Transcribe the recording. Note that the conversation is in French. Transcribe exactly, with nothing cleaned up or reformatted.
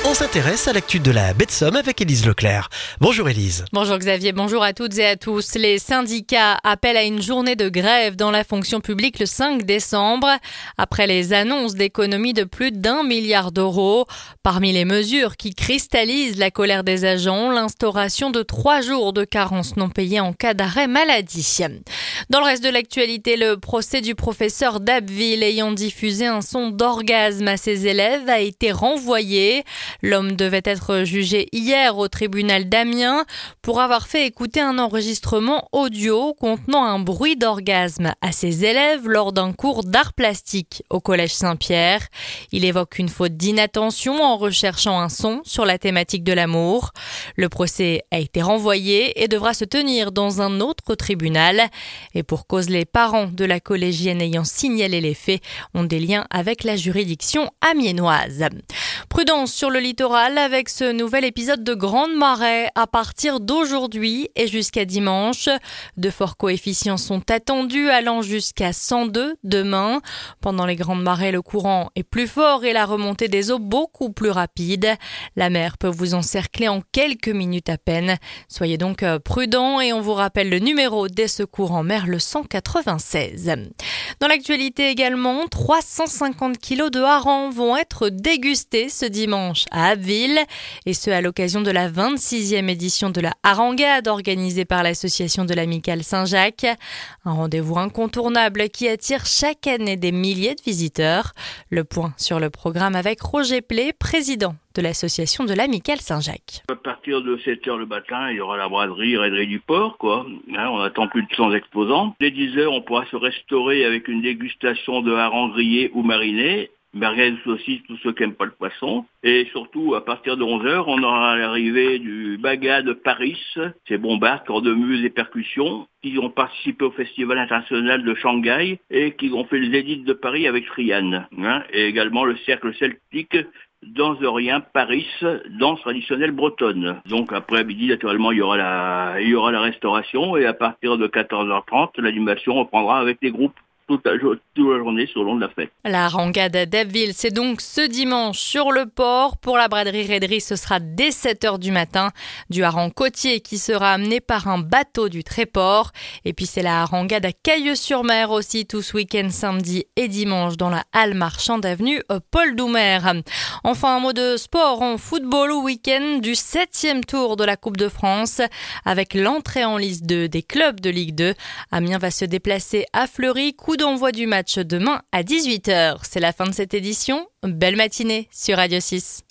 On s'intéresse à l'actu de la baie de Somme avec Élise Leclerc. Bonjour Élise. Bonjour Xavier, bonjour à toutes et à tous. Les syndicats appellent à une journée de grève dans la fonction publique le cinq décembre, après les annonces d'économies de plus d'un milliard d'euros. Parmi les mesures qui cristallisent la colère des agents, l'instauration de trois jours de carence non payée en cas d'arrêt maladie. Dans le reste de l'actualité, le procès du professeur d'Abbeville ayant diffusé un son d'orgasme à ses élèves a été renvoyé. L'homme devait être jugé hier au tribunal d'Amiens pour avoir fait écouter un enregistrement audio contenant un bruit d'orgasme à ses élèves lors d'un cours d'art plastique au collège Saint-Pierre. Il évoque une faute d'inattention en recherchant un son sur la thématique de l'amour. Le procès a été renvoyé et devra se tenir dans un autre tribunal. Et pour cause, les parents de la collégienne ayant signalé les faits ont des liens avec la juridiction amiénoise. Prudence sur le littoral avec ce nouvel épisode de grande marée à partir d'aujourd'hui et jusqu'à dimanche. De forts coefficients sont attendus allant jusqu'à cent deux demain. Pendant les grandes marées, le courant est plus fort et la remontée des eaux beaucoup plus rapide. La mer peut vous encercler en quelques minutes à peine. Soyez donc prudents et on vous rappelle le numéro des secours en mer, le cent quatre-vingt-seize. Dans l'actualité également, trois cent cinquante kilos de harengs vont être dégustés ce dimanche à Abbeville, et ce à l'occasion de la vingt-sixième édition de la Harengade organisée par l'association de l'Amicale Saint-Jacques. Un rendez-vous incontournable qui attire chaque année des milliers de visiteurs. Le point sur le programme avec Roger Plé, président de l'association de l'Amicale Saint-Jacques. À partir de sept heures le matin, il y aura la braderie, raiderie du port, quoi. Hein, on attend plus de cent exposants. Dès dix heures, on pourra se restaurer avec une dégustation de harengs grillés ou marinés, merguez aussi, tous ceux qui n'aiment pas le poisson. Et surtout, à partir de onze heures, on aura l'arrivée du Baga de Paris, ces bombards, cornemuses et percussions, qui ont participé au Festival international de Shanghai et qui ont fait le Zénith de Paris avec Friane. Hein, et également le Cercle Celtique, Dansérien Paris, danse traditionnelle bretonne. Donc après midi, naturellement, il y aura la, il y aura la restauration et à partir de quatorze heures trente, l'animation reprendra avec les groupes toute la, toute la journée sur le long de la fête. La Harengade d'Abbeville, c'est donc ce dimanche sur le port. Pour la braderie-raiderie, ce sera dès sept heures du matin. Du hareng côtier qui sera amené par un bateau du Tréport. Et puis c'est la Harengade à Cailleux-sur-Mer aussi, tout ce week-end samedi et dimanche dans la halle marchande avenue Paul Doumer. Enfin, un mot de sport en football au week-end du septième tour de la Coupe de France. Avec l'entrée en liste deux des clubs de Ligue deux, Amiens va se déplacer à Fleury. Coup d'envoi du match demain à dix-huit heures. C'est la fin de cette édition. Belle matinée sur Radio six.